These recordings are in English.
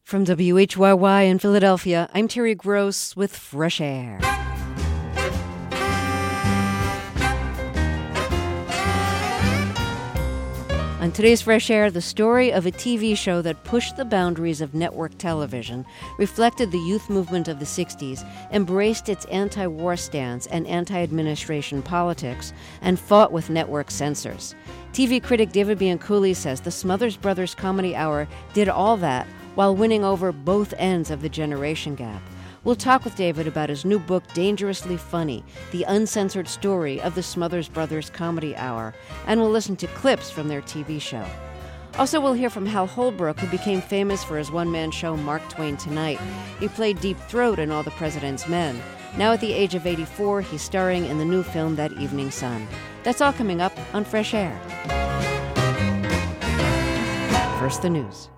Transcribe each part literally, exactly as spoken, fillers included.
From W H Y Y in Philadelphia, I'm Terry Gross with Fresh Air. On today's Fresh Air, the story of a T V show that pushed the boundaries of network television, reflected the youth movement of the sixties, embraced its anti-war stance and anti-administration politics, and fought with network censors. T V critic David Bianculli says the Smothers Brothers Comedy Hour did all that while winning over both ends of the generation gap. We'll talk with David about his new book, Dangerously Funny, the uncensored story of the Smothers Brothers Comedy Hour, and we'll listen to clips from their T V show. Also, we'll hear from Hal Holbrook, who became famous for his one-man show, Mark Twain Tonight. He played Deep Throat in All the President's Men. Now at the age of eighty-four, he's starring in the new film, That Evening Sun. That's all coming up on Fresh Air. First, the news.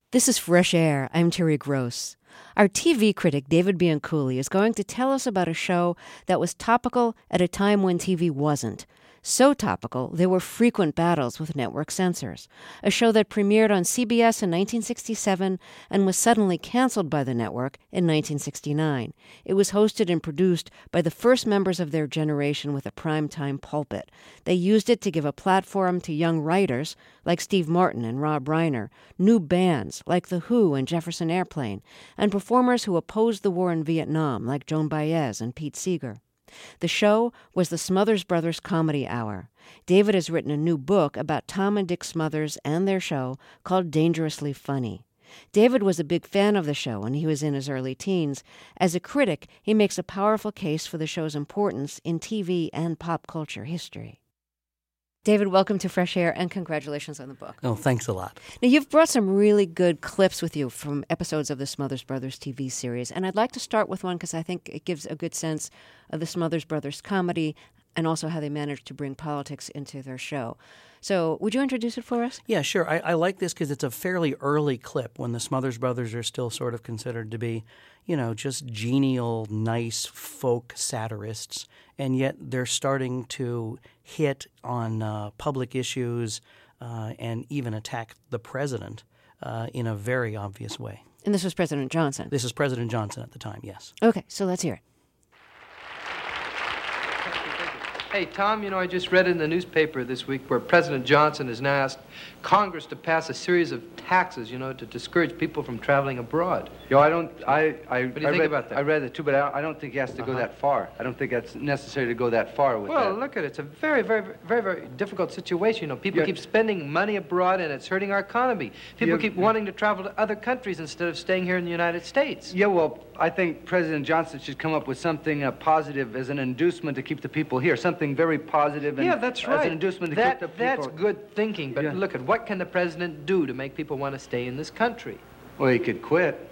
This is Fresh Air. I'm Terry Gross. Our T V critic, David Bianculli, is going to tell us about a show that was topical at a time when T V wasn't. So topical, there were frequent battles with network censors. A show that premiered on C B S in nineteen sixty-seven and was suddenly canceled by the network in nineteen sixty-nine. It was hosted and produced by the first members of their generation with a primetime pulpit. They used it to give a platform to young writers like Steve Martin and Rob Reiner, new bands like The Who and Jefferson Airplane, and performers who opposed the war in Vietnam like Joan Baez and Pete Seeger. The show was the Smothers Brothers Comedy Hour. David has written a new book about Tom and Dick Smothers and their show called Dangerously Funny. David was a big fan of the show when he was in his early teens. As a critic, he makes a powerful case for the show's importance in T V and pop culture history. David, welcome to Fresh Air, and congratulations on the book. Oh, thanks a lot. Now, you've brought some really good clips with you from episodes of the Smothers Brothers T V series, and I'd like to start with one because I think it gives a good sense of the Smothers Brothers comedy and also how they managed to bring politics into their show. So would you introduce it for us? Yeah, sure. I, I like this because it's a fairly early clip when the Smothers Brothers are still sort of considered to be, you know, just genial, nice folk satirists, and yet they're starting to hit on uh, public issues uh, and even attack the president uh, in a very obvious way. And this was President Johnson? This is President Johnson at the time, yes. Okay, so let's hear it. Hey, Tom, you know, I just read in the newspaper this week where President Johnson has now asked Congress to pass a series of taxes, you know, to discourage people from traveling abroad. Yo, I don't, I, I, what do you I think read, about that? I read it too, but I, I don't think he has to Uh-huh. go that far. I don't think that's necessary to go that far with Well, that. look at it. It's a very, very, very, very difficult situation. You know, people Yeah. keep spending money abroad, and it's hurting our economy. People Yeah. keep wanting to travel to other countries instead of staying here in the United States. Yeah, well, I think President Johnson should come up with something uh, positive as an inducement to keep the people here. Something very positive and Yeah, that's right. as an inducement to that, keep the that's people. good thinking. But Yeah. look at what can the president do to make people want to stay in this country? Well, he could quit.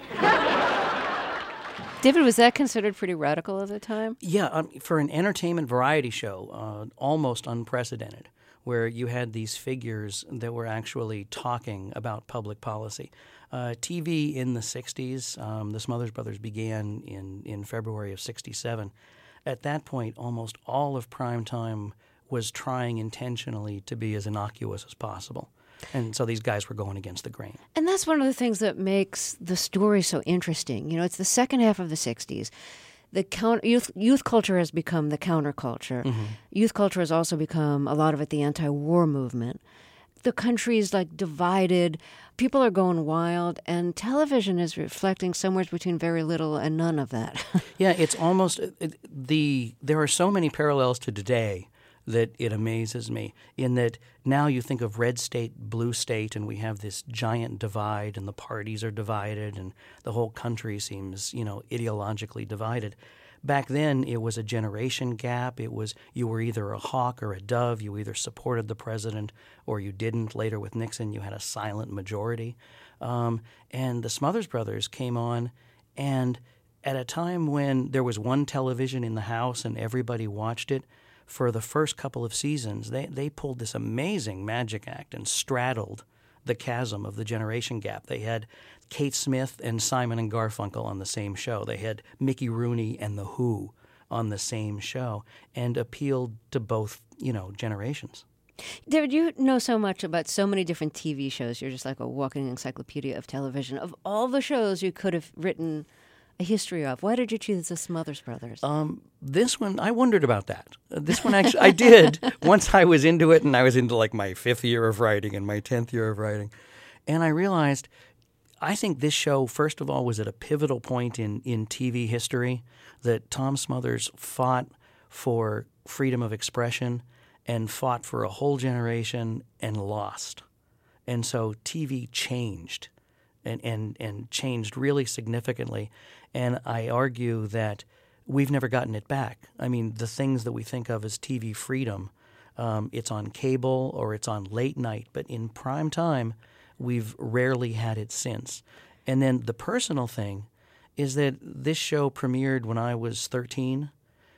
David, was that considered pretty radical at the time? Yeah, um, for an entertainment variety show, uh, almost unprecedented, where you had these figures that were actually talking about public policy. Uh, T V in the sixties, um, the Smothers Brothers began in, in February of sixty-seven. At that point, almost all of primetime was trying intentionally to be as innocuous as possible. And so these guys were going against the grain. And that's one of the things that makes the story so interesting. You know, it's the second half of the sixties. The count, youth, youth culture has become the counterculture. Mm-hmm. Youth culture has also become, a lot of it, the anti-war movement. The country's like divided. People are going wild, and television is reflecting somewhere between very little and none of that. Yeah, it's almost it, the. There are so many parallels to today that it amazes me. In that now you think of red state, blue state, and we have this giant divide, and the parties are divided, and the whole country seems, you know, ideologically divided. Back then, it was a generation gap. It was you were either a hawk or a dove. You either supported the president or you didn't. Later with Nixon, you had a silent majority. Um, and the Smothers Brothers came on, and at a time when there was one television in the house and everybody watched it, for the first couple of seasons, they, they pulled this amazing magic act and straddled the chasm of the generation gap. They had Kate Smith and Simon and Garfunkel on the same show. They had Mickey Rooney and The Who on the same show and appealed to both, you know, generations. David, you know so much about so many different T V shows. You're just like a walking encyclopedia of television. Of all the shows you could have written a history of, why did you choose the Smothers Brothers? Um, this one, I wondered about that. Uh, this one, actually, I did once I was into it, and I was into like my fifth year of writing and my tenth year of writing. And I realized, I think this show, first of all, was at a pivotal point in, in T V history, that Tom Smothers fought for freedom of expression and fought for a whole generation and lost. And so T V changed and, and, and changed really significantly. And I argue that we've never gotten it back. I mean, the things that we think of as T V freedom, um, it's on cable or it's on late night, but in prime time, we've rarely had it since. And then the personal thing is that this show premiered when I was thirteen,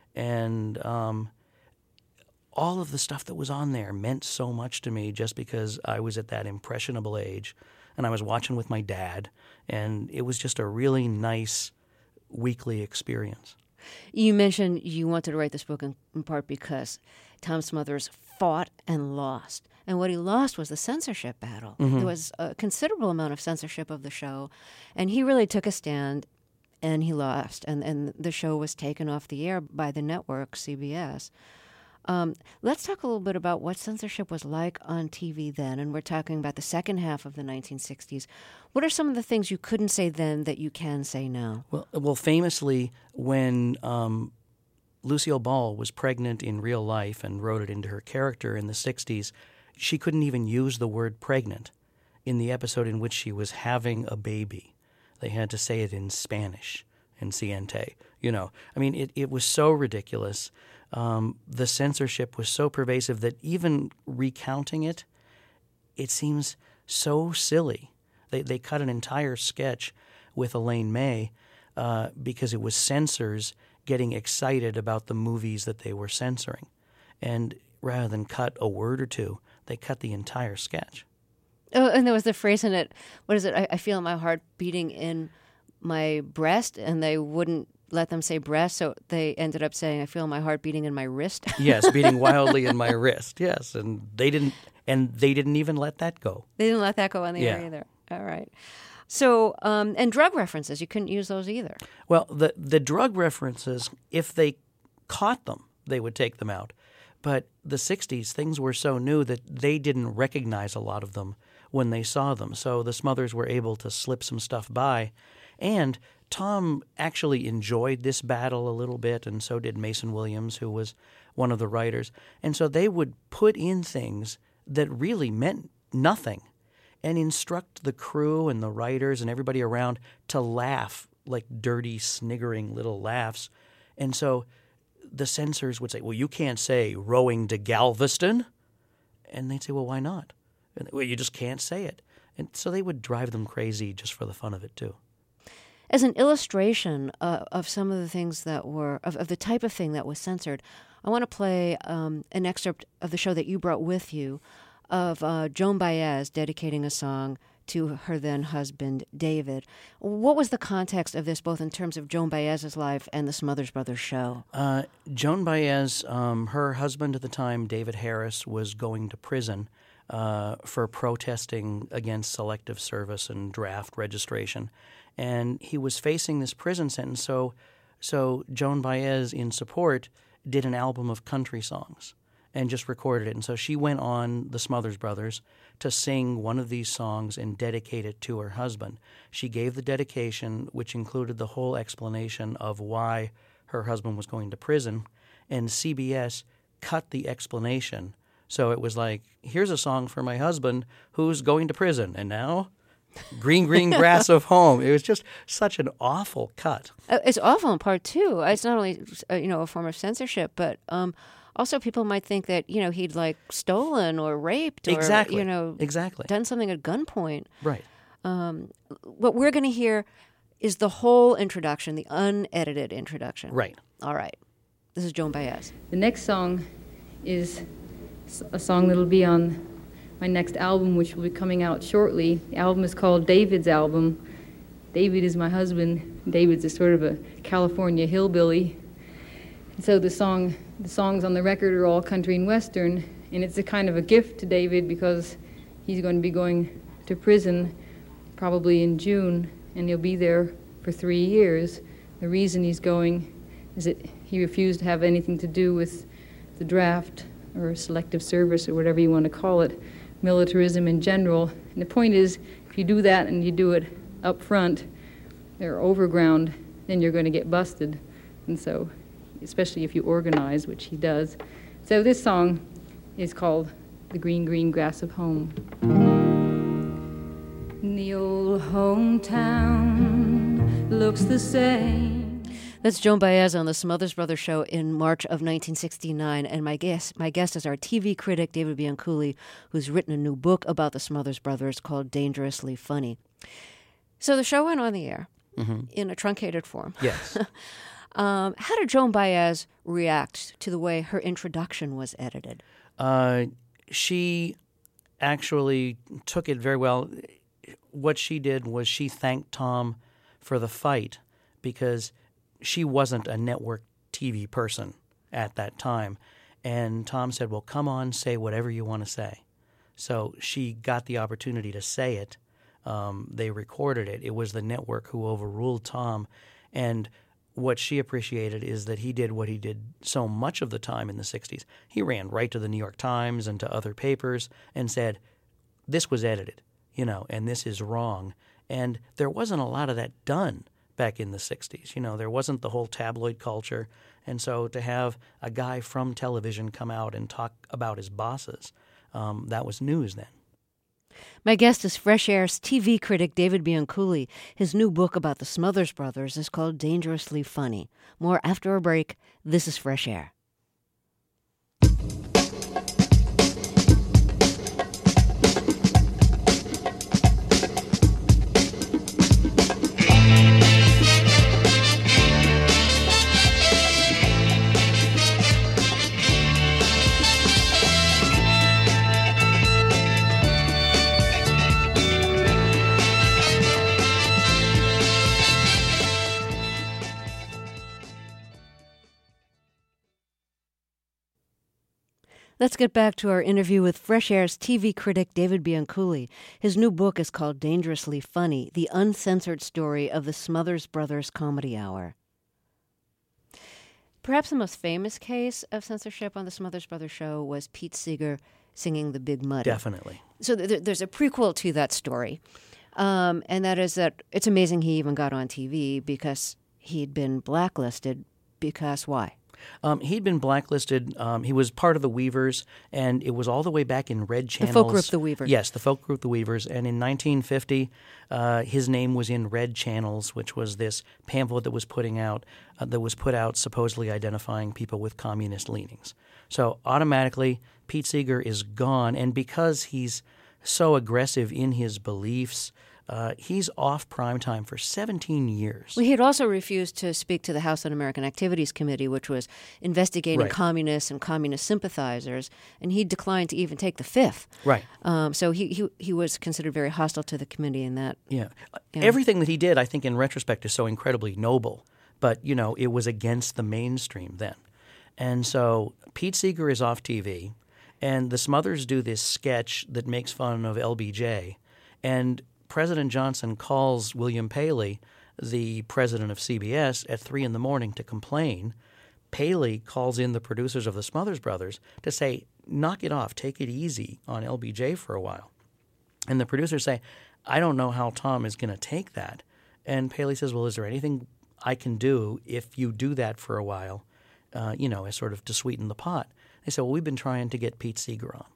and um, all of the stuff that was on there meant so much to me just because I was at that impressionable age. and I was watching with my dad, and it was just a really nice weekly experience. You mentioned you wanted to write this book in, in part because Tom Smothers fought and lost. And what he lost was the censorship battle. Mm-hmm. There was a considerable amount of censorship of the show, and he really took a stand, and he lost. And, and the show was taken off the air by the network, C B S. Um, let's talk a little bit about what censorship was like on T V then, and we're talking about the second half of the nineteen sixties. What are some of the things you couldn't say then that you can say now? Well, well, famously, when um, Lucille Ball was pregnant in real life and wrote it into her character in the sixties, she couldn't even use the word pregnant in the episode in which she was having a baby. They had to say it in Spanish, in Ciente. You know, I mean, it, it was so ridiculous. Um, the censorship was so pervasive that even recounting it, it seems so silly. They they cut an entire sketch with Elaine May uh, because it was censors getting excited about the movies that they were censoring. And rather than cut a word or two, they cut the entire sketch. Oh, and there was the phrase in it, what is it? I, I feel my heart beating in my breast, and they wouldn't let them say breast, so they ended up saying, I feel my heart beating in my wrist. Yes, beating wildly in my wrist, yes. And they didn't and they didn't even let that go. They didn't let that go on the yeah. air either. All right. So, um, and drug references, you couldn't use those either. Well, the the drug references, if they caught them, they would take them out. But the sixties, things were so new that they didn't recognize a lot of them when they saw them. So the Smothers were able to slip some stuff by. And Tom actually enjoyed this battle a little bit, and so did Mason Williams, who was one of the writers. And so they would put in things that really meant nothing and instruct the crew and the writers and everybody around to laugh, like dirty, sniggering little laughs. And so the censors would say, well, you can't say rowing to Galveston. And they'd say, well, why not? And, well, you just can't say it. And so they would drive them crazy just for the fun of it, too. As an illustration uh, of some of the things that were, of, of the type of thing that was censored, I want to play um, an excerpt of the show that you brought with you of uh, Joan Baez dedicating a song to her then husband, David. What was the context of this, both in terms of Joan Baez's life and the Smothers Brothers show? Uh, Joan Baez, um, her husband at the time, David Harris, was going to prison uh, for protesting against selective service and draft registration. And he was facing this prison sentence, so so Joan Baez, in support, did an album of country songs and just recorded it. And so she went on the Smothers Brothers to sing one of these songs and dedicate it to her husband. She gave the dedication, which included the whole explanation of why her husband was going to prison, and C B S cut the explanation. So it was like, here's a song for my husband who's going to prison, and now... green, green grass of home. It was just such an awful cut. Uh, it's awful in part two. It's not only uh, you know a form of censorship, but um, also people might think that you know he'd like stolen or raped or exactly. you know exactly. done something at gunpoint. Right. Um, what we're going to hear is the whole introduction, the unedited introduction. Right. All right. This is Joan Baez. The next song is a song that'll be on my next album, which will be coming out shortly. The album is called David's Album. David is my husband. David's a sort of a California hillbilly. And so the song, the songs on the record are all country and western, and it's a kind of a gift to David because he's going to be going to prison probably in June, and he'll be there for three years. The reason he's going is that he refused to have anything to do with the draft or selective service or whatever you want to call it, militarism in general. And the point is, if you do that and you do it up front or overground, then you're going to get busted. And so, especially if you organize, which he does. So this song is called The Green, Green Grass of Home. The old hometown looks the same. That's Joan Baez on the Smothers Brothers show in March of nineteen sixty-nine, and my guest, my guest is our T V critic, David Bianculli, who's written a new book about the Smothers Brothers called Dangerously Funny. So the show went on the air mm-hmm. in a truncated form. Yes. um, how did Joan Baez react to the way her introduction was edited? Uh, she actually took it very well. what she did was she thanked Tom for the fight because she wasn't a network T V person at that time. And Tom said, well, come on, say whatever you want to say. So she got the opportunity to say it. Um, they recorded it. It was the network who overruled Tom. And what she appreciated is that he did what he did so much of the time in the sixties. He ran right to the New York Times and to other papers and said, this was edited, you know, and this is wrong. And there wasn't a lot of that done back in the sixties. You know, there wasn't the whole tabloid culture. And so to have a guy from television come out and talk about his bosses, um, that was news then. My guest is Fresh Air's T V critic David Bianculli. His new book about the Smothers Brothers is called Dangerously Funny. More after a break. This is Fresh Air. Let's get back to our interview with Fresh Air's T V critic David Bianculli. His new book is called Dangerously Funny, the uncensored story of the Smothers Brothers Comedy Hour. Perhaps the most famous case of censorship on the Smothers Brothers show was Pete Seeger singing The Big Muddy. Definitely. So th- there's a prequel to that story, um, and that is that it's amazing he even got on T V because he'd been blacklisted. Because why? Um, he'd been blacklisted. Um, he was part of the Weavers, and it was all the way back in Red Channels. The folk group The Weavers. Yes, the folk group The Weavers. And in nineteen fifty, uh, his name was in Red Channels, which was this pamphlet that was putting out uh, that was put out supposedly identifying people with communist leanings. So automatically, Pete Seeger is gone, and because he's so aggressive in his beliefs, Uh, he's off primetime for seventeen years. Well, he had also refused to speak to the House Un-American Activities Committee, which was investigating Right. communists and communist sympathizers, and he declined to even take the fifth. Right. Um, so he, he he was considered very hostile to the committee in that. Yeah. Yeah. Everything that he did, I think, in retrospect, is so incredibly noble. But, you know, it was against the mainstream then. And so Pete Seeger is off T V, and the Smothers do this sketch that makes fun of L B J. And President Johnson calls William Paley, the president of C B S, at three in the morning to complain. Paley calls in the producers of the Smothers Brothers to say, knock it off, take it easy on L B J for a while. And the producers say, I don't know how Tom is going to take that. And Paley says, well, is there anything I can do if you do that for a while, uh, you know, as sort of to sweeten the pot? They said, well, we've been trying to get Pete Seeger on.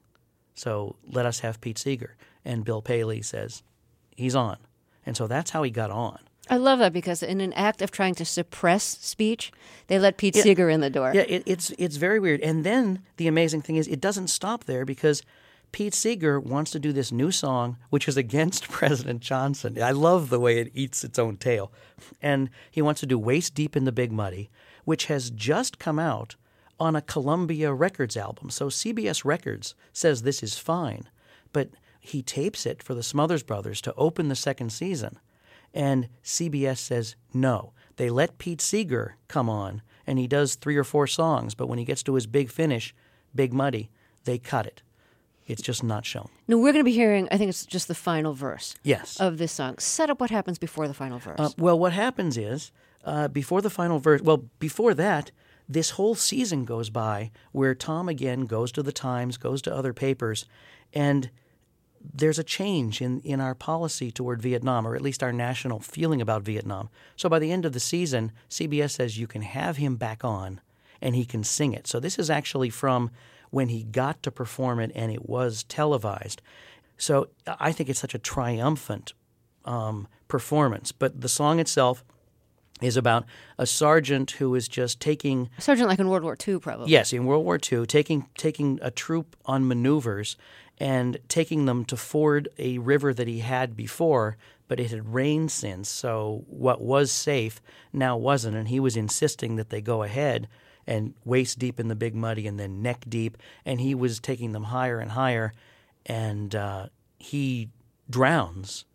So let us have Pete Seeger. And Bill Paley says, he's on. And so that's how he got on. I love that because in an act of trying to suppress speech, they let Pete Yeah. Seeger in the door. Yeah, it, it's it's very weird. And then the amazing thing is it doesn't stop there because Pete Seeger wants to do this new song, which is against President Johnson. I love the way it eats its own tail. And he wants to do Waist Deep in the Big Muddy, which has just come out on a Columbia Records album. So C B S Records says this is fine. But he tapes it for the Smothers Brothers to open the second season. And C B S says no. They let Pete Seeger come on, and he does three or four songs. But when he gets to his big finish, Big Muddy, they cut it. It's just not shown. No, we're going to be hearing, I think it's just the final verse Yes. of this song. Set up what happens before the final verse. Uh, well, what happens is, uh, before the final verse, well, before that, this whole season goes by where Tom again goes to the Times, goes to other papers, and there's a change in, in our policy toward Vietnam, or at least our national feeling about Vietnam. So by the end of the season, C B S says you can have him back on and he can sing it. So this is actually from when he got to perform it and it was televised. So I think it's such a triumphant um, performance. But the song itself is about a sergeant who is just taking A sergeant like in World War Two, probably. Yes, in World War Two, taking taking a troop on maneuvers and taking them to ford a river that he had before, but it had rained since, so what was safe now wasn't, and he was insisting that they go ahead and waist deep in the Big Muddy and then neck deep, and he was taking them higher and higher, and uh, he drowns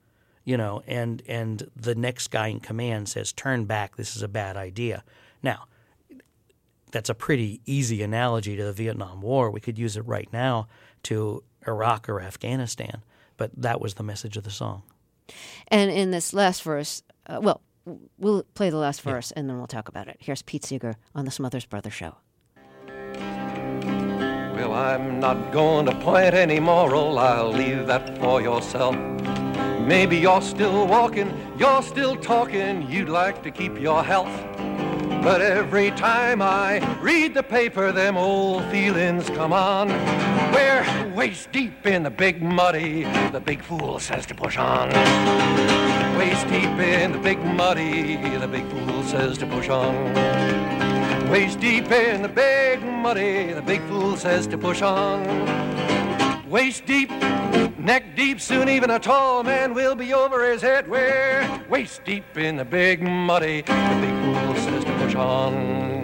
you know, and and the next guy in command says, turn back, this is a bad idea. Now, that's a pretty easy analogy to the Vietnam War. We could use it right now to Iraq or Afghanistan, but that was the message of the song. And in this last verse, uh, well, we'll play the last verse yeah. and then we'll talk about it. Here's Pete Seeger on the Smothers Brothers Show. Well, I'm not going to point any moral, I'll leave that for yourself. Maybe you're still walking, you're still talking, you'd like to keep your health. But every time I read the paper, them old feelings come on. We're waist deep in the big muddy, the big fool says to push on. Waist deep in the big muddy, the big fool says to push on. Waist deep in the big muddy, the big fool says to push on. Waist deep, neck deep, soon even a tall man will be over his head. We're waist deep in the big muddy, the big fool says to push on.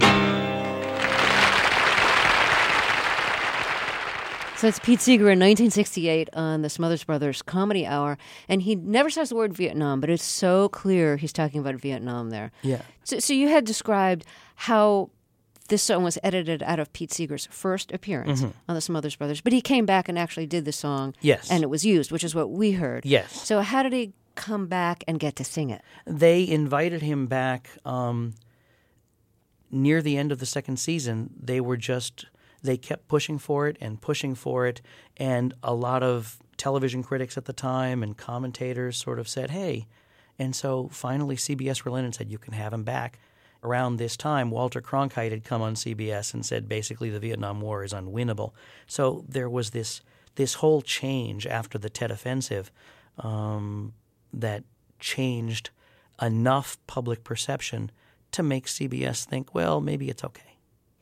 So it's Pete Seeger in nineteen sixty-eight on the Smothers Brothers Comedy Hour, and he never says the word Vietnam, but it's so clear he's talking about Vietnam there. Yeah. So, so you had described how this song was edited out of Pete Seeger's first appearance mm-hmm. on the Smothers Brothers, but he came back and actually did the song. Yes. And it was used, which is what we heard. Yes. So how did he come back and get to sing it? They invited him back um, near the end of the second season. They were just, they kept pushing for it and pushing for it, and a lot of television critics at the time and commentators sort of said, hey. And so finally C B S relented and said, you can have him back. Around this time, Walter Cronkite had come on C B S and said basically the Vietnam War is unwinnable. So there was this this whole change after the Tet Offensive um, that changed enough public perception to make C B S think, well, maybe it's okay.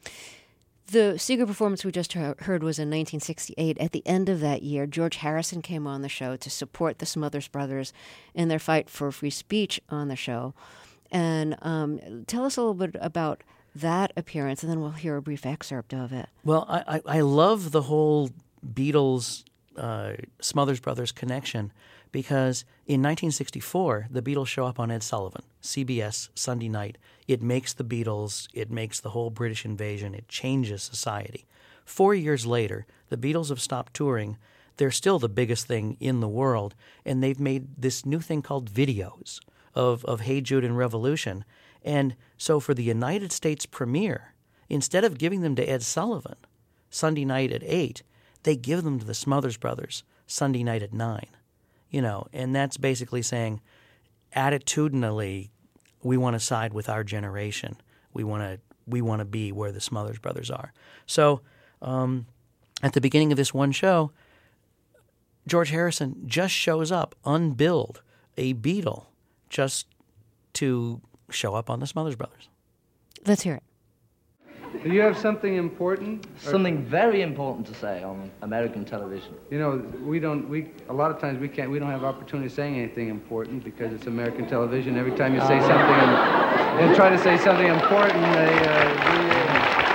The Seeger performance we just heard was in nineteen sixty-eight. At the end of that year, George Harrison came on the show to support the Smothers Brothers in their fight for free speech on the show. And um, tell us a little bit about that appearance, and then we'll hear a brief excerpt of it. Well, I, I, I love the whole Beatles uh, Smothers Brothers connection because in nineteen sixty-four, the Beatles show up on Ed Sullivan, C B S, Sunday night. It makes the Beatles, it makes the whole British invasion, it changes society. Four years later, the Beatles have stopped touring. They're still the biggest thing in the world, and they've made this new thing called videos of, of Hey Jude and Revolution. And so for the United States premiere, instead of giving them to Ed Sullivan Sunday night at eight, they give them to the Smothers Brothers Sunday night at nine. You know, and that's basically saying attitudinally we want to side with our generation. We want to we want to be where the Smothers Brothers are. So um, at the beginning of this one show, George Harrison just shows up unbilled, a Beatle, just to show up on the Smothers Brothers. Let's hear it. Do you have something important? Something very important to say on American television. You know, we don't, we, a lot of times we can't, we don't have opportunity of saying anything important because it's American television. Every time you say something and, and try to say something important, they, uh, do,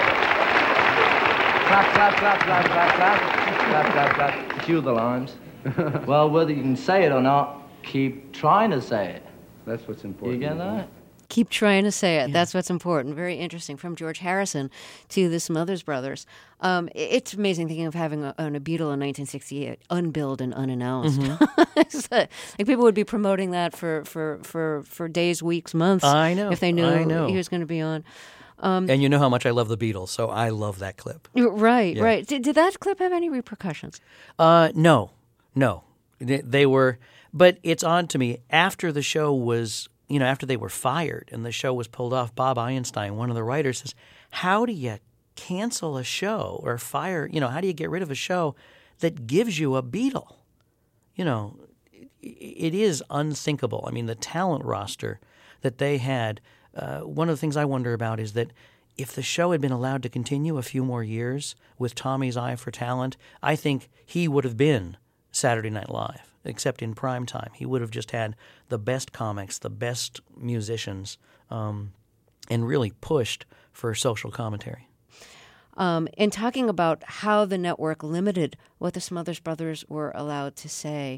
clap, clap, clap, clap, clap, clap, clap, clap, clap, cue the lines. Well, whether you can say it or not, keep trying to say it. That's what's important. You get that? Keep trying to say it. Yeah. That's what's important. Very interesting. From George Harrison to the Smothers Brothers. Um, it's amazing thinking of having a, a Beatle in nineteen sixty-eight, unbilled and unannounced. Mm-hmm. Like people would be promoting that for, for, for, for days, weeks, months. I know. If they knew I know. he was going to be on. Um, and you know how much I love the Beatles, so I love that clip. Right, Yeah. right. Did, did that clip have any repercussions? Uh, no, no. They, they were, but it's odd to me. After the show was, you know, after they were fired and the show was pulled off, Bob Einstein, one of the writers, says, how do you cancel a show or fire, you know, how do you get rid of a show that gives you a Beatle? You know, it, it is unthinkable. I mean, the talent roster that they had, uh, one of the things I wonder about is that if the show had been allowed to continue a few more years with Tommy's eye for talent, I think he would have been Saturday Night Live, except in prime time. He would have just had the best comics, the best musicians, um, and really pushed for social commentary. Um, in talking about how the network limited what the Smothers Brothers were allowed to say,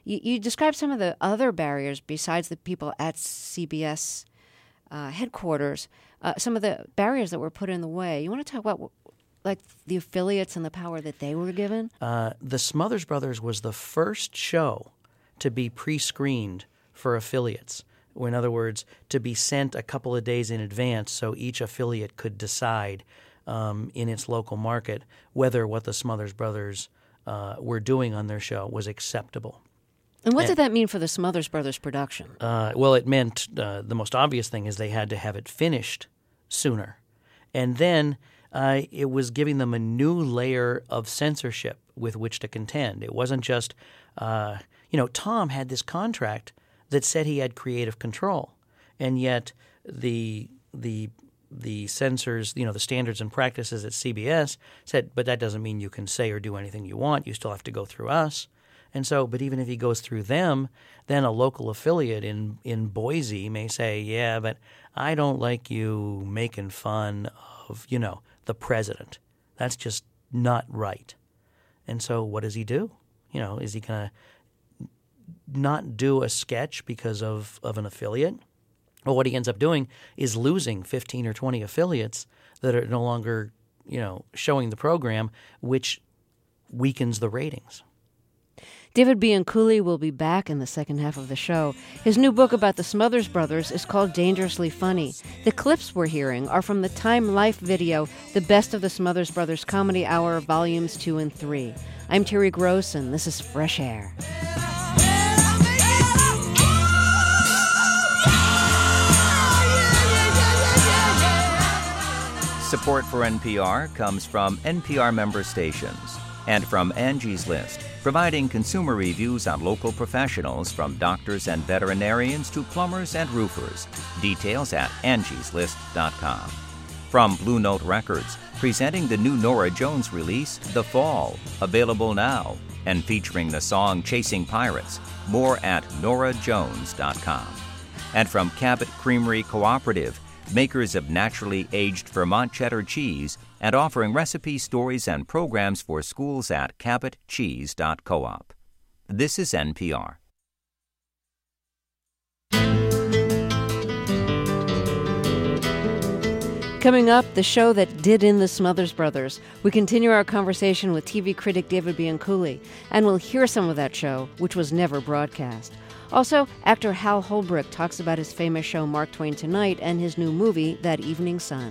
You, you described some of the other barriers besides the people at C B S uh, headquarters, uh, some of the barriers that were put in the way. You want to talk about like the affiliates and the power that they were given? Uh, the Smothers Brothers was the first show to be pre-screened for affiliates. Or in other words, to be sent a couple of days in advance so each affiliate could decide um, in its local market whether what the Smothers Brothers uh, were doing on their show was acceptable. And what And- did that mean for the Smothers Brothers production? Uh, well, it meant uh, the most obvious thing is they had to have it finished sooner. And then uh, it was giving them a new layer of censorship with which to contend. It wasn't just, uh, you know, Tom had this contract that said he had creative control, and yet the the the censors, you know, the standards and practices at C B S said, but that doesn't mean you can say or do anything you want. You still have to go through us. And so, but even if he goes through them, then a local affiliate in, in Boise may say, yeah, but I don't like you making fun of, you know, the president. That's just not right. And so what does he do? You know, is he going to not do a sketch because of, of an affiliate? Well, what he ends up doing is losing fifteen or twenty affiliates that are no longer, you know, showing the program, which weakens the ratings. David Bianculli will be back in the second half of the show. His new book about the Smothers Brothers is called Dangerously Funny. The clips we're hearing are from the Time Life video, The Best of the Smothers Brothers Comedy Hour, Volumes two and three. I'm Terry Gross, and this is Fresh Air. Support for N P R comes from N P R member stations and from Angie's List, providing consumer reviews on local professionals from doctors and veterinarians to plumbers and roofers. Details at angies list dot com. From Blue Note Records, presenting the new Norah Jones release, The Fall, available now, and featuring the song Chasing Pirates. More at norah jones dot com. And from Cabot Creamery Cooperative, makers of naturally aged Vermont cheddar cheese, and offering recipes, stories, and programs for schools at cabot cheese dot coop. This is N P R. Coming up, the show that did in the Smothers Brothers. We continue our conversation with T V critic David Bianculli, and we'll hear some of that show, which was never broadcast. Also, actor Hal Holbrook talks about his famous show Mark Twain Tonight and his new movie, That Evening Sun.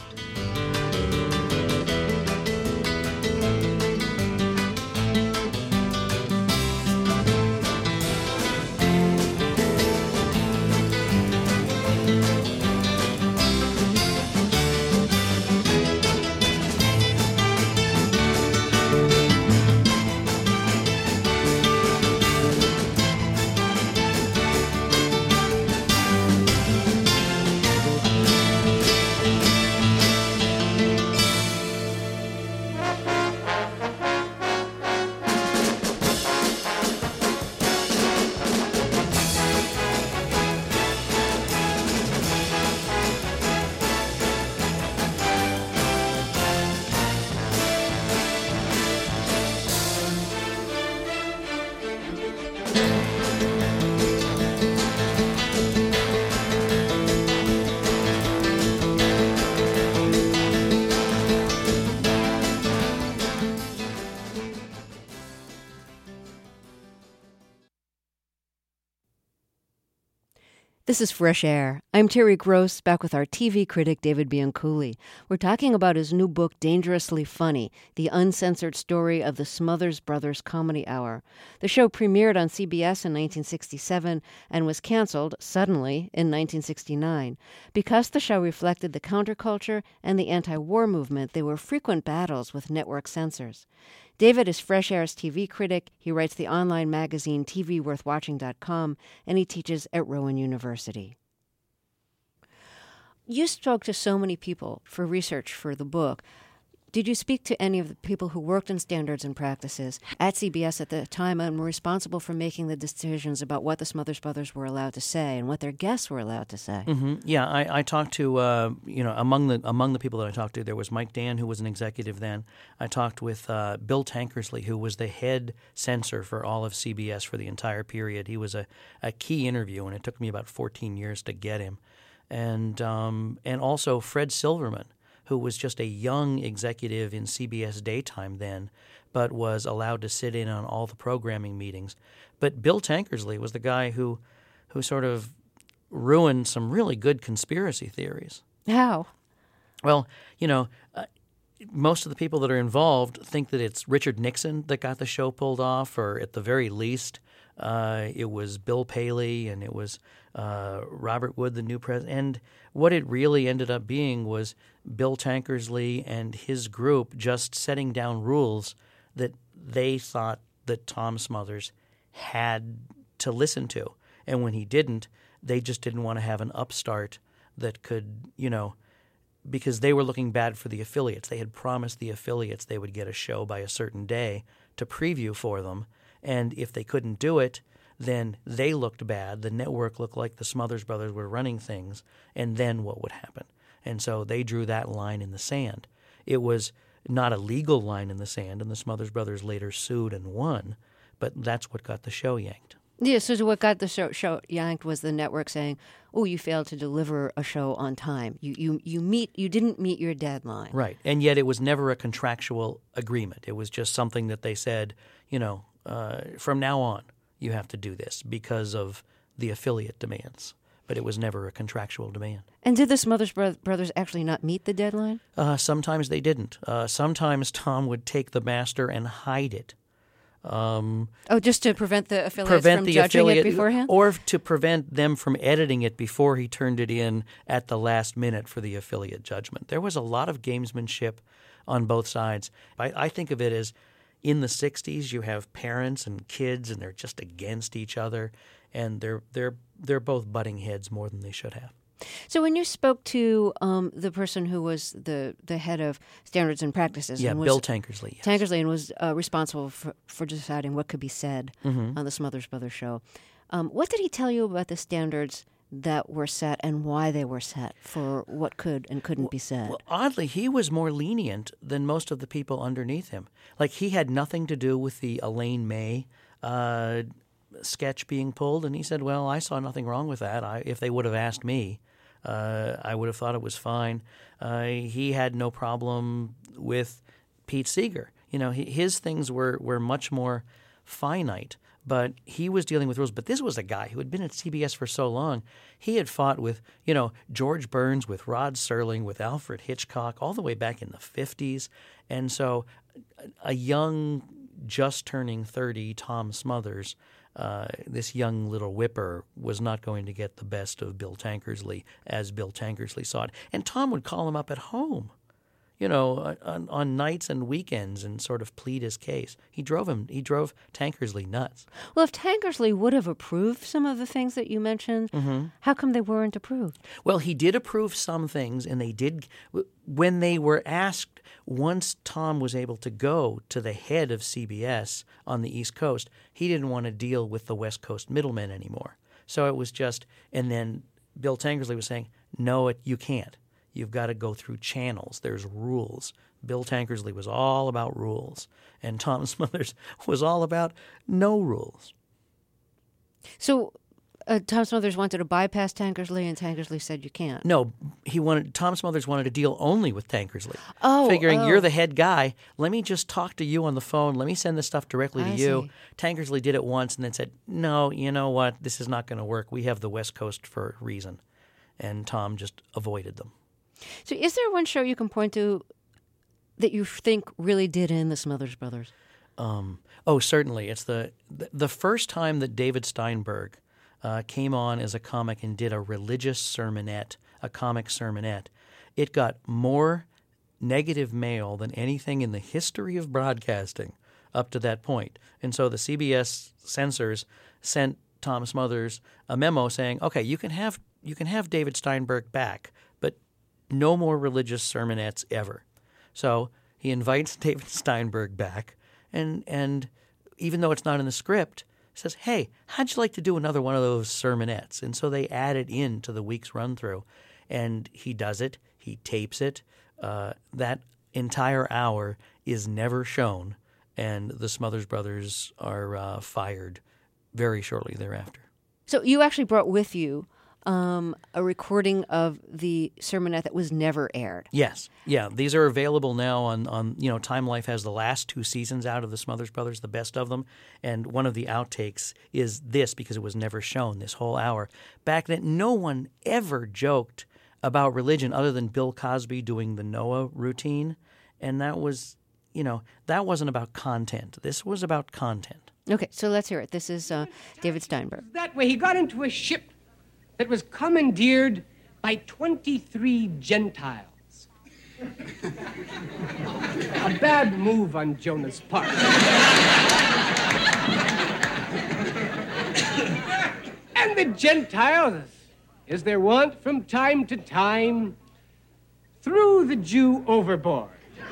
This is Fresh Air. I'm Terry Gross, back with our T V critic David Bianculli. We're talking about his new book, Dangerously Funny, the uncensored story of the Smothers Brothers Comedy Hour. The show premiered on C B S in nineteen sixty-seven and was canceled suddenly in nineteen sixty-nine. Because the show reflected the counterculture and the anti-war movement, there were frequent battles with network censors. David is Fresh Air's T V critic. He writes the online magazine T V worth watching dot com, and he teaches at Rowan University. You spoke to so many people for research for the book. Did you speak to any of the people who worked in standards and practices at C B S at the time and were responsible for making the decisions about what the Smothers Brothers were allowed to say and what their guests were allowed to say? Mm-hmm. Yeah, I, I talked to, uh, you know, among the among the people that I talked to, there was Mike Dan, who was an executive then. I talked with uh, Bill Tankersley, who was the head censor for all of C B S for the entire period. He was a, a key interview, and it took me about fourteen years to get him. And um, and also Fred Silverman, who was just a young executive in C B S daytime then, but was allowed to sit in on all the programming meetings. But Bill Tankersley was the guy who who sort of ruined some really good conspiracy theories. How? Well, you know, uh, most of the people that are involved think that it's Richard Nixon that got the show pulled off, or at the very least, uh, it was Bill Paley and it was uh, Robert Wood, the new president. And what it really ended up being was Bill Tankersley and his group just setting down rules that they thought that Tom Smothers had to listen to. And when he didn't, they just didn't want to have an upstart that could, you know, because they were looking bad for the affiliates. They had promised the affiliates they would get a show by a certain day to preview for them. And if they couldn't do it, then they looked bad. The network looked like the Smothers Brothers were running things. And then what would happen? And so they drew that line in the sand. It was not a legal line in the sand, and the Smothers Brothers later sued and won, but that's what got the show yanked. Yeah, so what got the show, show yanked was the network saying, "Oh, you failed to deliver a show on time. You you you meet you didn't meet your deadline." Right, and yet it was never a contractual agreement. It was just something that they said, you know, uh, from now on you have to do this because of the affiliate demands. But it was never a contractual demand. And did the Smothers bro- Brothers actually not meet the deadline? Uh, sometimes they didn't. Uh, sometimes Tom would take the master and hide it. Um, oh, just to prevent the affiliates prevent from the judging affiliate, it beforehand? Or to prevent them from editing it before he turned it in at the last minute for the affiliate judgment. There was a lot of gamesmanship on both sides. I, I think of it as in the sixties you have parents and kids and they're just against each other, and they're they're they're both butting heads more than they should have. So when you spoke to um, the person who was the, the head of standards and practices, yeah, and was, Bill Tankersley, yes. Tankersley, and was uh, responsible for, for deciding what could be said mm-hmm. on the Smothers Brothers show, um, what did he tell you about the standards that were set and why they were set for what could and couldn't well, be said? Well, oddly, he was more lenient than most of the people underneath him. Like, he had nothing to do with the Elaine May uh, sketch being pulled, and he said, well, I saw nothing wrong with that. I, if they would have asked me, Uh, I would have thought it was fine. Uh, he had no problem with Pete Seeger. You know, he, his things were, were much more finite, but he was dealing with rules. But this was a guy who had been at C B S for so long. He had fought with, you know, George Burns, with Rod Serling, with Alfred Hitchcock, all the way back in the fifties. And so a young, just turning thirty Tom Smothers, Uh, this young little whipper, was not going to get the best of Bill Tankersley as Bill Tankersley saw it. And Tom would call him up at home, you know, on, on nights and weekends and sort of plead his case. He drove him. He drove Tankersley nuts. Well, if Tankersley would have approved some of the things that you mentioned, mm-hmm. how come they weren't approved? Well, he did approve some things, and they did. When they were asked, once Tom was able to go to the head of C B S on the East Coast, he didn't want to deal with the West Coast middlemen anymore. So it was just, and then Bill Tankersley was saying, no, it, you can't. You've got to go through channels. There's rules. Bill Tankersley was all about rules, and Tom Smothers was all about no rules. So uh, Tom Smothers wanted to bypass Tankersley, and Tankersley said you can't. No, he wanted. Tom Smothers wanted to deal only with Tankersley. Oh, figuring oh. you're the head guy. Let me just talk to you on the phone. Let me send this stuff directly to I you. see. Tankersley did it once and then said, no, you know what? This is not going to work. We have the West Coast for a reason. And Tom just avoided them. So is there one show you can point to that you think really did end the Smothers Brothers? Um, oh, certainly. It's the, the the first time that David Steinberg uh, came on as a comic and did a religious sermonette, a comic sermonette. It got more negative mail than anything in the history of broadcasting up to that point. And so the C B S censors sent Tom Smothers a memo saying, okay, you can have you can have David Steinberg back, but no more religious sermonettes ever. So he invites David Steinberg back, and and even though it's not in the script, says, hey, how'd you like to do another one of those sermonettes? And so they add it into the week's run-through. And he does it. He tapes it. Uh, that entire hour is never shown, and the Smothers Brothers are uh, fired very shortly thereafter. So you actually brought with you um, a recording of the sermonette that was never aired. Yes. Yeah. These are available now on, on, you know, Time Life has the last two seasons out of the Smothers Brothers, the best of them. And one of the outtakes is this, because it was never shown, this whole hour. Back then, no one ever joked about religion other than Bill Cosby doing the Noah routine. And that was, you know, that wasn't about content. This was about content. Okay, so let's hear it. This is uh, David Steinberg. That way, he got into a ship that was commandeered by twenty-three Gentiles. A bad move on Jonah's part. And the Gentiles, as their wont from time to time, threw the Jew overboard.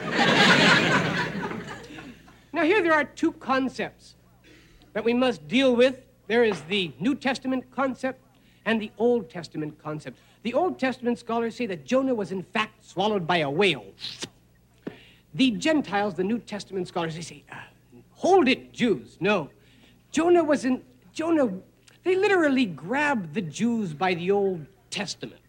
Now, here there are two concepts that we must deal with. There is the New Testament concept and the Old Testament concept. The Old Testament scholars say that Jonah was in fact swallowed by a whale. The Gentiles, the New Testament scholars, they say, uh, hold it, Jews. No. Jonah was in, Jonah, they literally grabbed the Jews by the Old Testament.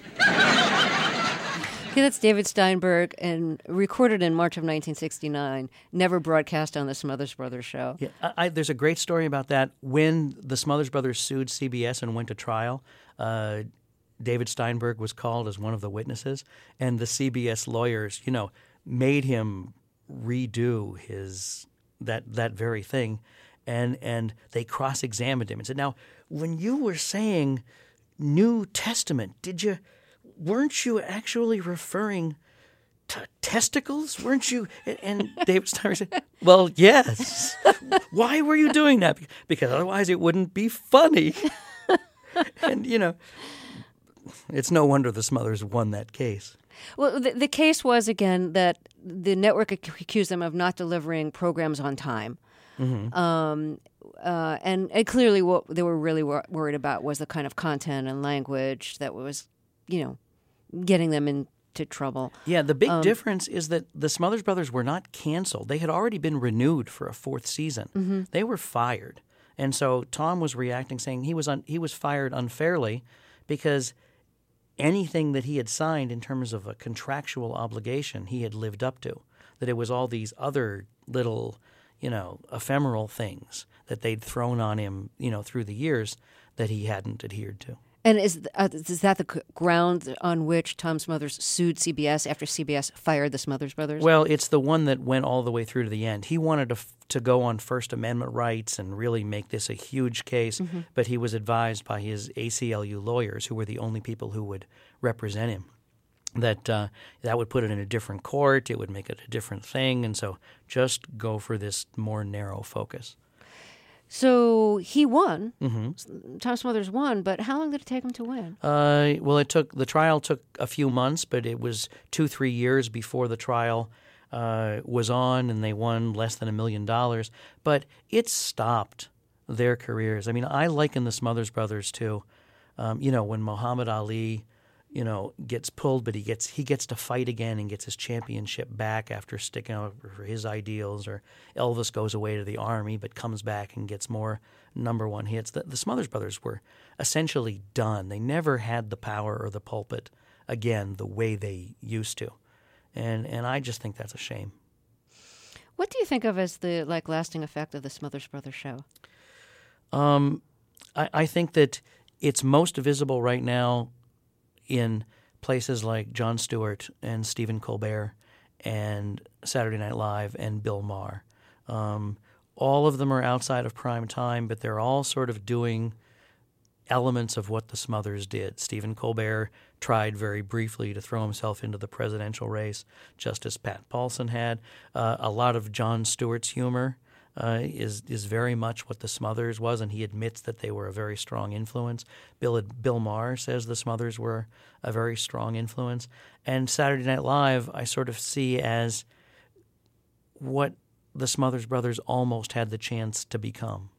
Okay, that's David Steinberg, and recorded in March of nineteen sixty-nine, never broadcast on the Smothers Brothers show. Yeah, I, I, there's a great story about that. When the Smothers Brothers sued C B S and went to trial, uh, David Steinberg was called as one of the witnesses, and the C B S lawyers, you know, made him redo his that that very thing, and and they cross-examined him and said, "Now, when you were saying New Testament, did you?" Weren't you actually referring to testicles? Weren't you? And David Steinberg said, well, yes. Why were you doing that? Because otherwise it wouldn't be funny. And, you know, it's no wonder the Smothers won that case. Well, the, the case was, again, that the network accused them of not delivering programs on time. Mm-hmm. Um, uh, and, and clearly what they were really wor- worried about was the kind of content and language that was, you know, getting them into trouble. Yeah, the big um, difference is that the Smothers Brothers were not canceled. They had already been renewed for a fourth season. Mm-hmm. They were fired. And so Tom was reacting, saying he was un- he was fired unfairly because anything that he had signed in terms of a contractual obligation he had lived up to, that it was all these other little, you know, ephemeral things that they'd thrown on him, you know, through the years that he hadn't adhered to. And is uh, is that the ground on which Tom Smothers sued C B S after C B S fired the Smothers Brothers? Well, it's the one that went all the way through to the end. He wanted to f- to go on First Amendment rights and really make this a huge case, mm-hmm. but he was advised by his A C L U lawyers, who were the only people who would represent him, that uh, that would put it in a different court, it would make it a different thing, and so just go for this more narrow focus. So he won. Mm-hmm. Tom Smothers won, but how long did it take him to win? Uh, well, it took the trial took a few months, but it was two, three years before the trial uh, was on, and they won less than a million dollars. But it stopped their careers. I mean, I liken the Smothers Brothers to, um, you know, when Muhammad Ali, you know, gets pulled, but he gets he gets to fight again and gets his championship back after sticking out for his ideals, or Elvis goes away to the army but comes back and gets more number one hits. The, the Smothers Brothers were essentially done. They never had the power or the pulpit again the way they used to, and and I just think that's a shame. What do you think of as the like lasting effect of the Smothers Brothers show? Um, I, I think that it's most visible right now in places like Jon Stewart and Stephen Colbert and Saturday Night Live and Bill Maher. Um, all of them are outside of prime time, but they're all sort of doing elements of what the Smothers did. Stephen Colbert tried very briefly to throw himself into the presidential race, just as Pat Paulson had. Uh, a lot of Jon Stewart's humor Uh, is is very much what the Smothers was, and he admits that they were a very strong influence. Bill Bill Maher says the Smothers were a very strong influence. And Saturday Night Live I sort of see as what the Smothers Brothers almost had the chance to become.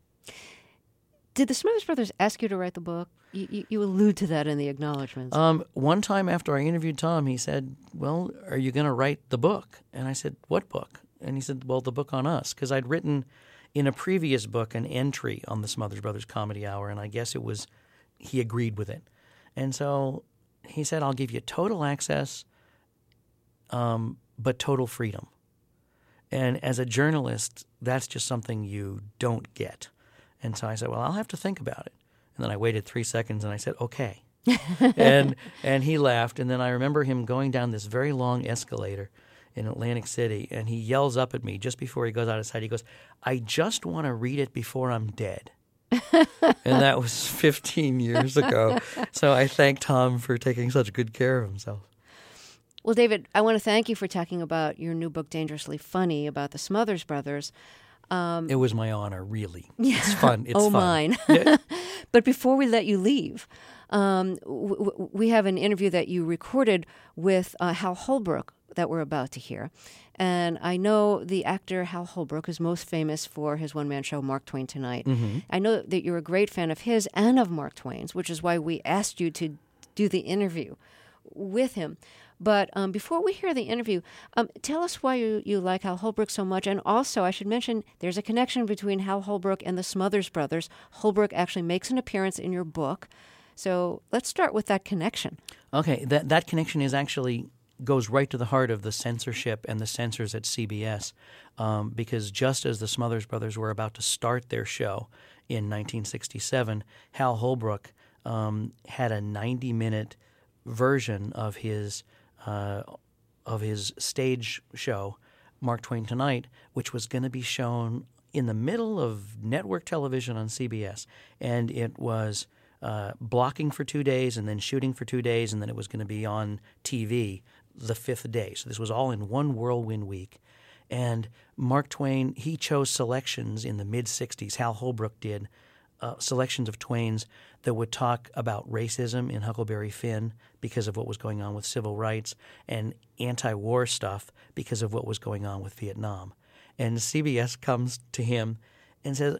Did the Smothers Brothers ask you to write the book? You, you, you allude to that in the acknowledgments. Um, one time after I interviewed Tom, he said, well, are you going to write the book? And I said, what book? And he said, well, the book on us, because I'd written in a previous book an entry on the Smothers Brothers Comedy Hour, and I guess it was he agreed with it. And so he said, I'll give you total access, um, but total freedom. And as a journalist, that's just something you don't get. And so I said, well, I'll have to think about it. And then I waited three seconds and I said, okay. and and he laughed. And then I remember him going down this very long escalator in Atlantic City, and he yells up at me just before he goes out of sight. He goes, I just want to read it before I'm dead. And that was fifteen years ago. So I thank Tom for taking such good care of himself. Well, David, I want to thank you for talking about your new book, Dangerously Funny, about the Smothers Brothers. Um, it was my honor, really. Yeah. It's fun. It's oh, fun. mine. Yeah. But before we let you leave, um, w- w- we have an interview that you recorded with uh, Hal Holbrook that we're about to hear. And I know the actor Hal Holbrook is most famous for his one-man show, Mark Twain Tonight. Mm-hmm. I know that you're a great fan of his and of Mark Twain's, which is why we asked you to do the interview with him. But um, before we hear the interview, um, tell us why you, you like Hal Holbrook so much. And also, I should mention, there's a connection between Hal Holbrook and the Smothers Brothers. Holbrook actually makes an appearance in your book. So let's start with that connection. Okay, that, that connection is actually goes right to the heart of the censorship and the censors at C B S, um, because just as the Smothers Brothers were about to start their show in nineteen sixty-seven, Hal Holbrook um, had a ninety-minute version of his uh, of his stage show, Mark Twain Tonight, which was going to be shown in the middle of network television on C B S, and it was uh, blocking for two days and then shooting for two days, and then it was going to be on T V the fifth day. So this was all in one whirlwind week. And Mark Twain, he chose selections in the mid-sixties, Hal Holbrook did, uh, selections of Twain's that would talk about racism in Huckleberry Finn because of what was going on with civil rights, and anti-war stuff because of what was going on with Vietnam. And C B S comes to him and says,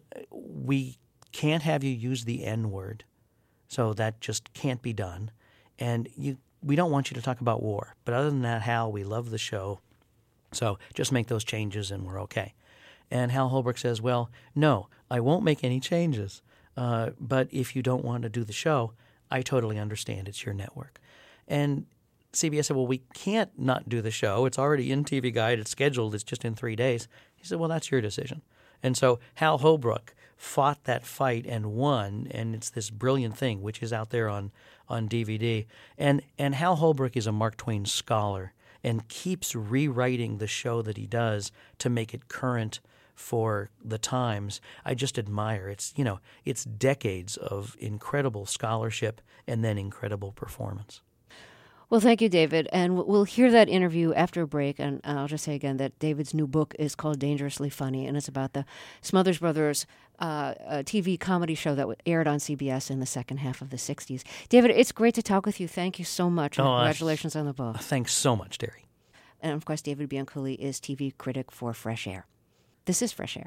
we can't have you use the N-word, so that just can't be done. And you we don't want you to talk about war. But other than that, Hal, we love the show, so just make those changes and we're okay. And Hal Holbrook says, well, no, I won't make any changes. Uh, but if you don't want to do the show, I totally understand. It's your network. And C B S said, well, we can't not do the show. It's already in T V Guide. It's scheduled. It's just in three days. He said, well, that's your decision. And so Hal Holbrook fought that fight and won, and it's this brilliant thing, which is out there on, on D V D. And, and Hal Holbrook is a Mark Twain scholar and keeps rewriting the show that he does to make it current for the times. I just admire. It's, you know, it's decades of incredible scholarship and then incredible performance. Well, thank you, David. And we'll hear that interview after a break. And I'll just say again that David's new book is called Dangerously Funny, and it's about the Smothers Brothers uh, a T V comedy show that aired on C B S in the second half of the sixties. David, it's great to talk with you. Thank you so much. And oh, congratulations on the book. Thanks so much, Derry. And, of course, David Bianculli is T V critic for Fresh Air. This is Fresh Air.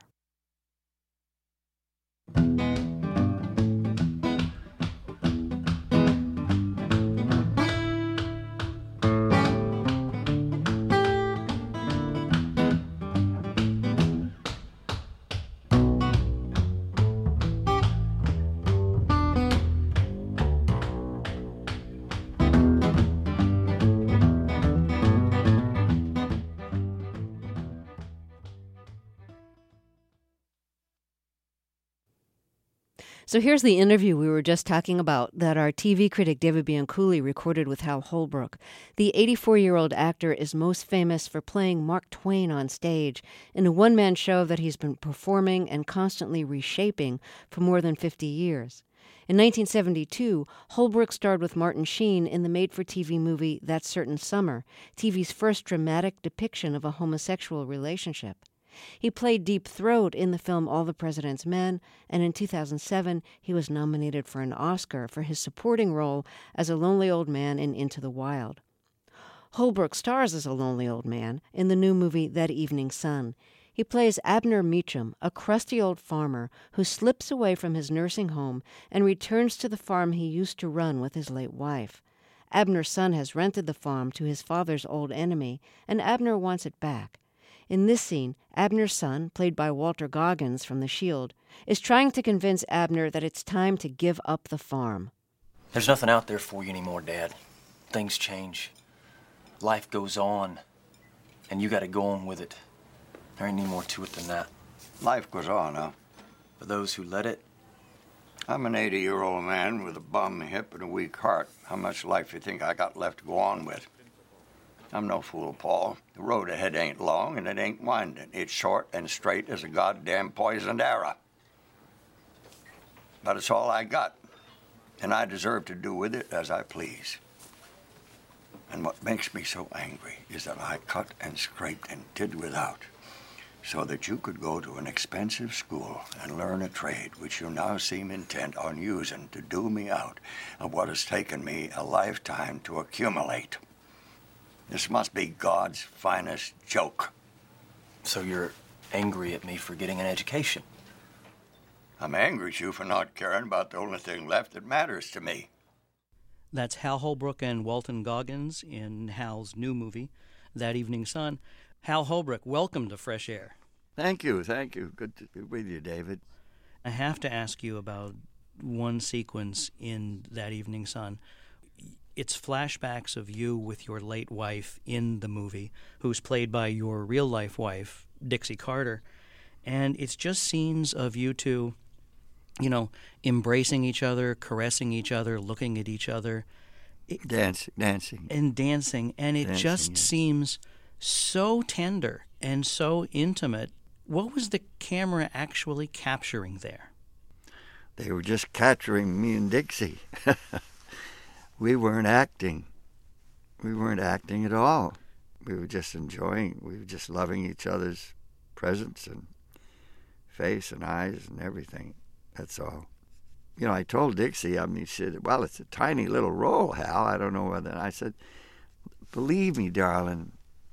So here's the interview we were just talking about that our T V critic David Bianculli recorded with Hal Holbrook. The eighty-four-year-old actor is most famous for playing Mark Twain on stage in a one-man show that he's been performing and constantly reshaping for more than fifty years. In nineteen seventy-two, Holbrook starred with Martin Sheen in the made-for-T V movie That Certain Summer, T V's first dramatic depiction of a homosexual relationship. He played Deep Throat in the film All the President's Men, and in two thousand seven, he was nominated for an Oscar for his supporting role as a lonely old man in Into the Wild. Holbrook stars as a lonely old man in the new movie That Evening Sun. He plays Abner Meacham, a crusty old farmer who slips away from his nursing home and returns to the farm he used to run with his late wife. Abner's son has rented the farm to his father's old enemy, and Abner wants it back. In this scene, Abner's son, played by Walter Goggins from The Shield, is trying to convince Abner that it's time to give up the farm. There's nothing out there for you anymore, Dad. Things change. Life goes on, and you gotta go on with it. There ain't any more to it than that. Life goes on, huh? For those who let it. I'm an eighty-year-old man with a bum hip and a weak heart. How much life you think I got left to go on with? I'm no fool, Paul. The road ahead ain't long, and it ain't winding. It's short and straight as a goddamn poisoned arrow. But it's all I got, and I deserve to do with it as I please. And what makes me so angry is that I cut and scraped and did without, so that you could go to an expensive school and learn a trade which you now seem intent on using to do me out of what has taken me a lifetime to accumulate. This must be God's finest joke. So you're angry at me for getting an education? I'm angry at you for not caring about the only thing left that matters to me. That's Hal Holbrook and Walton Goggins in Hal's new movie, That Evening Sun. Hal Holbrook, welcome to Fresh Air. Thank you, thank you. Good to be with you, David. I have to ask you about one sequence in That Evening Sun. It's flashbacks of you with your late wife in the movie, who's played by your real-life wife, Dixie Carter. And it's just scenes of you two, you know, embracing each other, caressing each other, looking at each other. It, dancing, dancing. And dancing. And it dancing, just yeah. seems so tender and so intimate. What was the camera actually capturing there? They were just capturing me and Dixie. We weren't acting. We weren't acting at all. We were just enjoying, we were just loving each other's presence and face and eyes and everything. That's all. You know, I told Dixie, I mean, she said, well, it's a tiny little role, Hal. I don't know whether. I said, believe me, darling,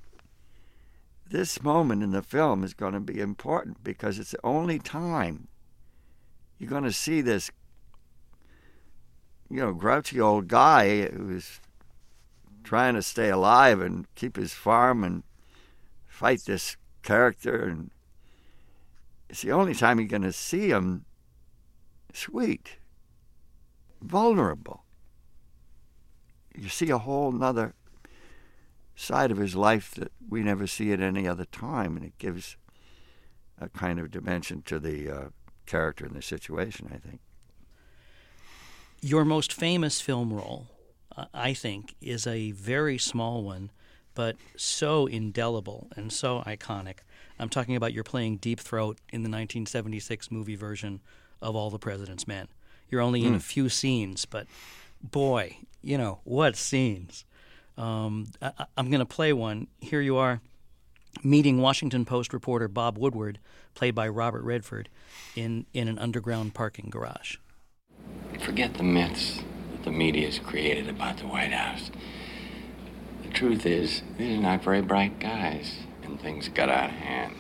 this moment in the film is going to be important because it's the only time you're going to see this, you know, grouchy old guy who's trying to stay alive and keep his farm and fight this character. And it's the only time you're going to see him sweet, vulnerable. You see a whole nother side of his life that we never see at any other time, and it gives a kind of dimension to the uh, character and the situation, I think. Your most famous film role, uh, I think, is a very small one, but so indelible and so iconic. I'm talking about you're playing Deep Throat in the nineteen seventy-six movie version of All the President's Men. You're only in mm. a few scenes, but boy, you know, what scenes. Um, I, I'm going to play one. Here you are meeting Washington Post reporter Bob Woodward, played by Robert Redford, in, in an underground parking garage. Forget the myths that the media's created about the White House. The truth is, these are not very bright guys, and things got out of hand.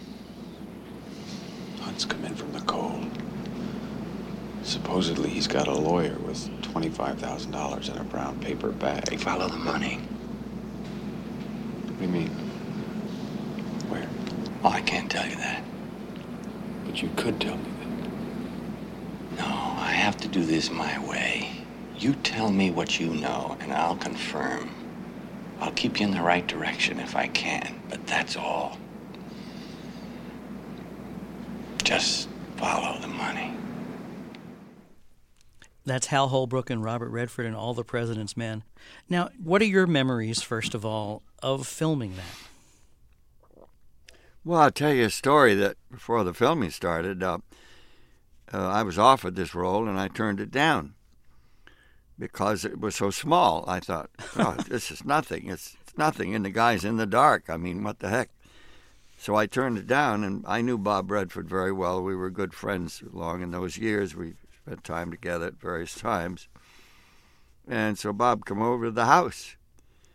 Hunt's come in from the cold. Supposedly he's got a lawyer with twenty-five thousand dollars in a brown paper bag. Follow the money. What do you mean? Where? Oh, I can't tell you that. But you could tell me that. No, I have to do this my way. You tell me what you know, and I'll confirm. I'll keep you in the right direction if I can, but that's all. Just follow the money. That's Hal Holbrook and Robert Redford and All the President's Men. Now, what are your memories, first of all, of filming that? Well, I'll tell you a story that before the filming started, uh, uh, I was offered this role and I turned it down because it was so small. I thought, oh, this is nothing. It's, it's nothing. And the guy's in the dark. I mean, what the heck? So I turned it down, and I knew Bob Redford very well. We were good friends long in those years. We spent time together at various times. And so Bob came over to the house.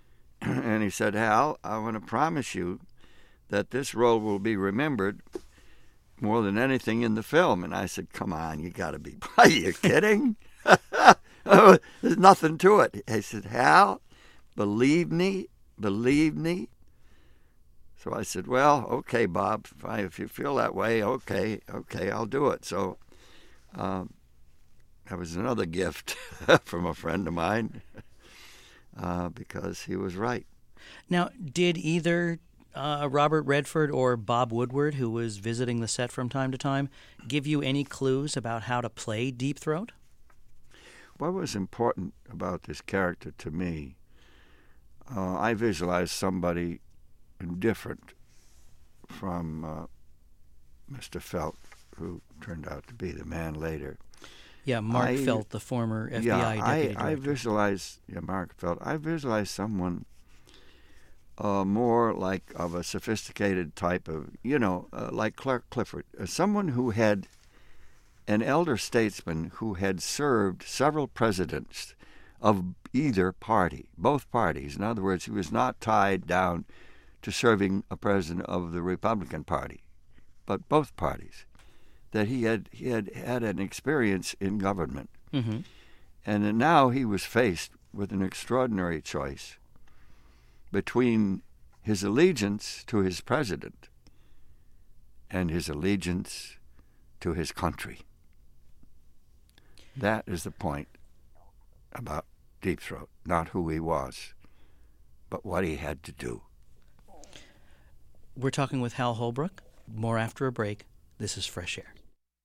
And he said, Hal, I want to promise you that this role will be remembered more than anything in the film. And I said, come on, you got to be, are you kidding? There's nothing to it. He said, Hal, believe me, believe me. So I said, well, okay, Bob, if, I, if you feel that way, okay, okay, I'll do it. So um, that was another gift from a friend of mine uh, because he was right. Now, did either uh, Robert Redford or Bob Woodward, who was visiting the set from time to time, give you any clues about how to play Deep Throat? What was important about this character to me, uh, I visualized somebody different from uh, Mister Felt, who turned out to be the man later. Yeah, Mark I, Felt, the former F B yeah, I deputy I, director. I visualized, yeah, Mark Felt, I visualized someone uh, more like of a sophisticated type of, you know, uh, like Clark Clifford, uh, someone who had, an elder statesman who had served several presidents of either party, both parties. In other words, he was not tied down to serving a president of the Republican Party, but both parties. That he had he had had an experience in government, mm-hmm. and that now he was faced with an extraordinary choice between his allegiance to his president and his allegiance to his country. That is the point about Deep Throat, not who he was, but what he had to do. We're talking with Hal Holbrook. More after a break. This is Fresh Air.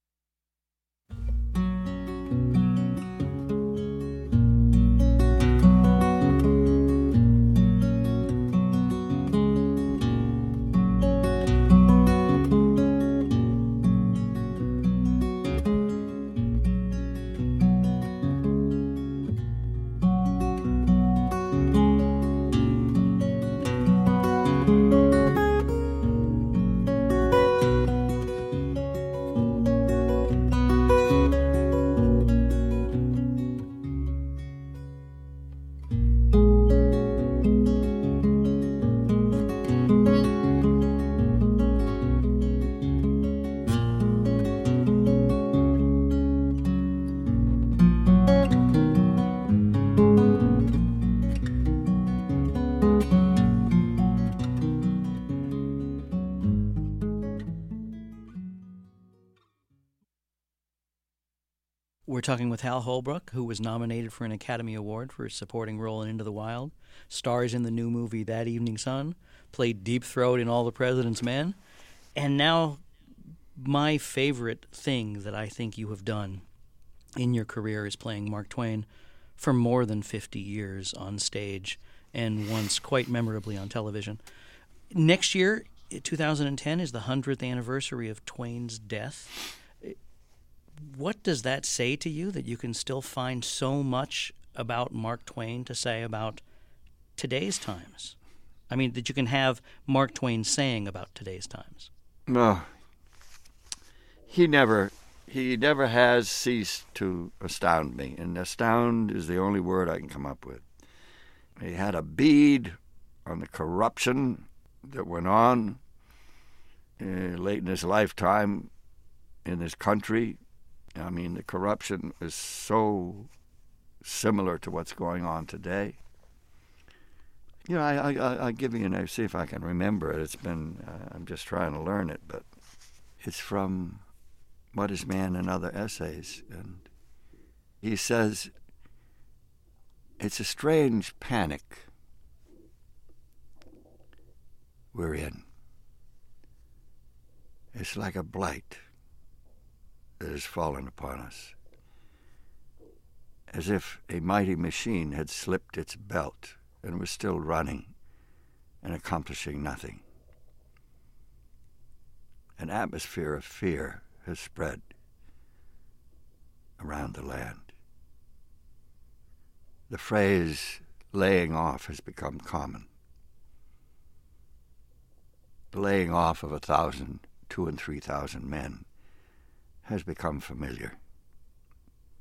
We're talking with Hal Holbrook, who was nominated for an Academy Award for his supporting role in Into the Wild, stars in the new movie That Evening Sun, played Deep Throat in All the President's Men, and now my favorite thing that I think you have done in your career is playing Mark Twain for more than fifty years on stage and once quite memorably on television. Next year, two thousand ten, is the hundredth anniversary of Twain's death. What does that say to you, that you can still find so much about Mark Twain to say about today's times? I mean, that you can have Mark Twain saying about today's times. No. He never, he never has ceased to astound me, and astound is the only word I can come up with. He had a bead on the corruption that went on uh, late in his lifetime in this country. I mean, the corruption is so similar to what's going on today. You know, I, I, I'll give you, and see if I can remember it. It's been, uh, I'm just trying to learn it, but it's from What is Man and Other Essays. And he says, it's a strange panic we're in. It's like a blight that has fallen upon us, as if a mighty machine had slipped its belt and was still running and accomplishing nothing. An atmosphere of fear has spread around the land. The phrase laying off has become common. The laying off of a thousand, two and three thousand men has become familiar.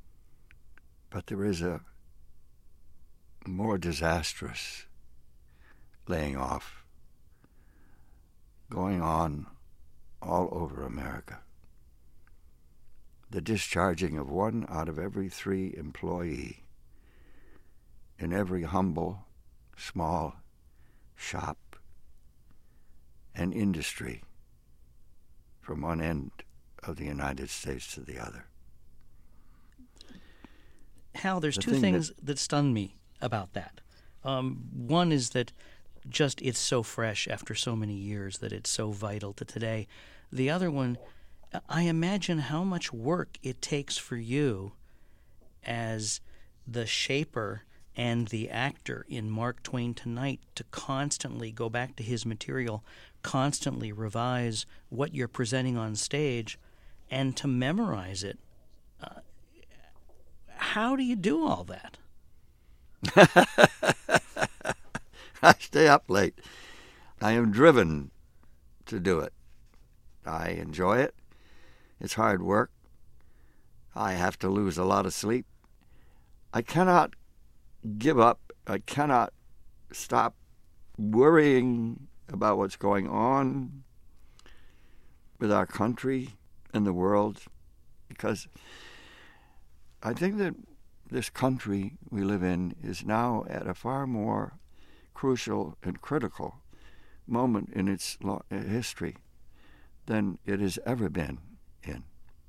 But there is a more disastrous laying off going on all over America. The discharging of one out of every three employee in every humble, small shop and industry from one end of the United States to the other. Hal, there's The two thing things that- that stun me about that. Um, one is that just it's so fresh after so many years that it's so vital to today. The other one, I imagine how much work it takes for you as the shaper and the actor in Mark Twain Tonight to constantly go back to his material, constantly revise what you're presenting on stage, and to memorize it. Uh, how do you do all that? I stay up late. I am driven to do it. I enjoy it. It's hard work. I have to lose a lot of sleep. I cannot give up. I cannot stop worrying about what's going on with our country and the world, because I think that this country we live in is now at a far more crucial and critical moment in its lo- history than it has ever been in.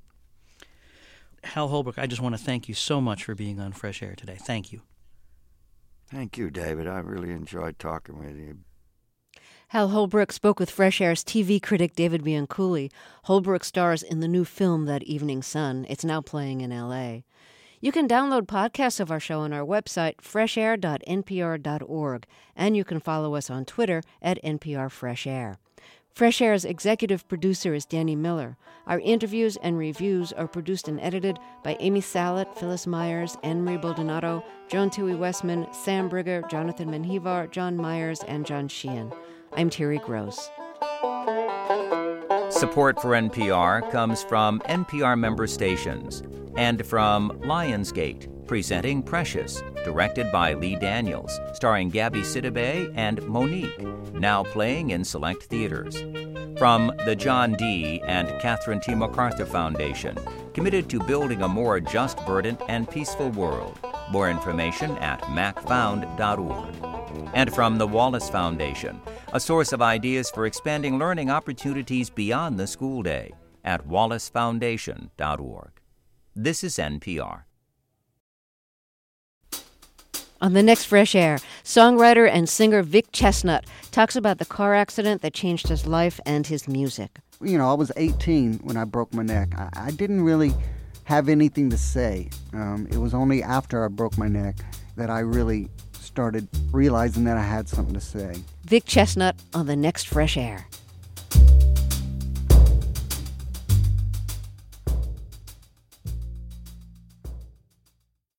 Hal Holbrook, I just want to thank you so much for being on Fresh Air today. Thank you. Thank you, David. I really enjoyed talking with you. Hal Holbrook spoke with Fresh Air's T V critic David Bianculli. Holbrook stars in the new film That Evening Sun. It's now playing in L A. You can download podcasts of our show on our website, fresh air dot n p r dot org, and you can follow us on Twitter at N P R Fresh Air. Fresh Air's executive producer is Danny Miller. Our interviews and reviews are produced and edited by Amy Salet, Phyllis Myers, Anne-Marie Baldonado, Joan Tui Westman, Sam Brigger, Jonathan Menjivar, John Myers, and John Sheehan. I'm Terry Gross. Support for N P R comes from N P R member stations and from Lionsgate, presenting Precious, directed by Lee Daniels, starring Gabby Sidibe and Monique, now playing in select theaters. From the John D. and Catherine T. MacArthur Foundation, committed to building a more just, verdant, and peaceful world. More information at mac found dot org. And from the Wallace Foundation, a source of ideas for expanding learning opportunities beyond the school day, at wallace foundation dot org. This is N P R. On the next Fresh Air, songwriter and singer Vic Chestnut talks about the car accident that changed his life and his music. You know, I was eighteen when I broke my neck. I, I didn't really have anything to say. Um, it was only after I broke my neck that I really started realizing that I had something to say. Vic Chestnut on the next Fresh Air.